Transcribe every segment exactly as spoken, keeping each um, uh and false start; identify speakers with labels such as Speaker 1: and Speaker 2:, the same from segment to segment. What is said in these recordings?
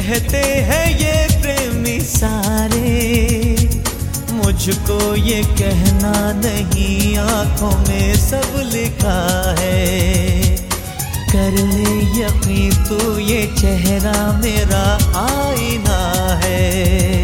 Speaker 1: कहते हैं ये प्रेमी सारे, मुझको ये कहना नहीं, आंखों में सब लिखा है। कर ले यकीन तू ये चेहरा मेरा आईना है।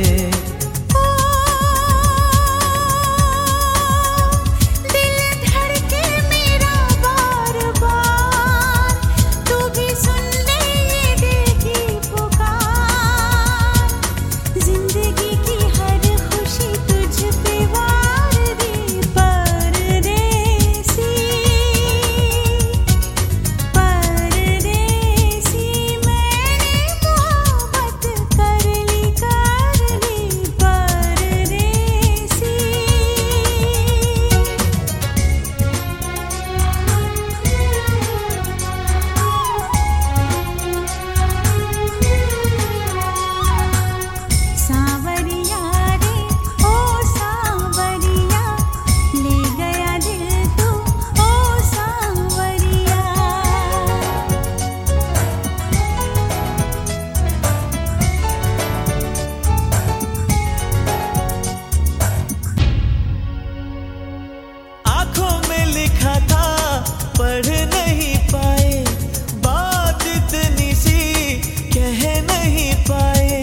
Speaker 1: लिखा था पढ़ नहीं पाए, बात इतनी सी कह नहीं पाए।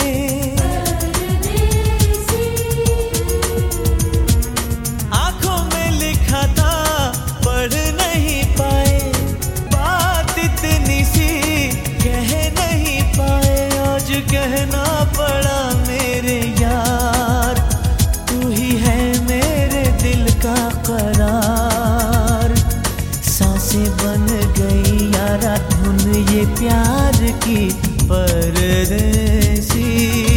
Speaker 1: आंखों में लिखा था पढ़ नहीं पाए, बात इतनी सी कह नहीं पाए। आज कहना पड़ा मेरे यार, तू ही है मेरे दिल का करार। सांसें बन गई यारा धुन ये प्यार की परदेसी।